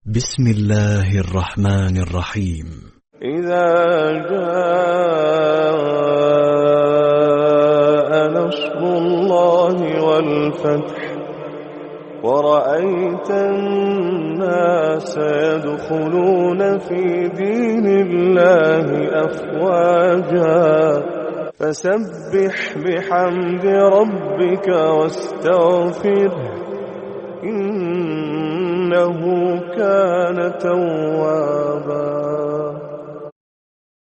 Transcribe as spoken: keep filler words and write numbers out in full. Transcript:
بسم الله الرحمن الرحيم. إذا جاء نصر الله والفتح ورأيت الناس يدخلون في دين الله أفواجا فسبح بحمد ربك واستغفره إنه كان توابا.